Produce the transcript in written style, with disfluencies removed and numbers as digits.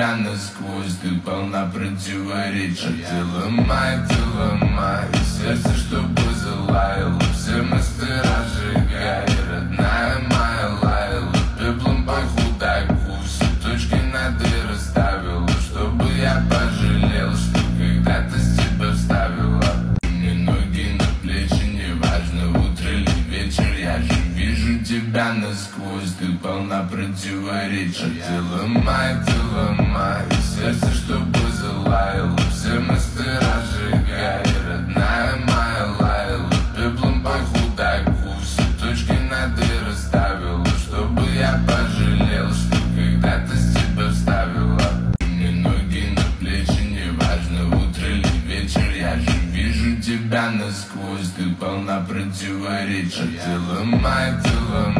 тебя насквозь, ты полна противоречий. Ты ломай, и сердце, чтобы залаяло, все мастера сжигай, родная моя лаяла, пеплом похудай, все точки над «и» расставила, чтобы я пожалел, что когда-то с тебя вставила. Мне ноги на плечи, неважно, утро или вечер, я же вижу тебя насквозь, ты полна противоречий. Ты ломай, и сердце, чтобы залаяло, все мастера сжигай, родная моя лаяла, пеплом похудай, все точки над «и» расставила, чтобы я пожалел, что когда-то с тебя вставила. Мне ноги на плечи, неважно, утро или вечер, я же вижу тебя насквозь, ты полна противоречий. Ты ломай,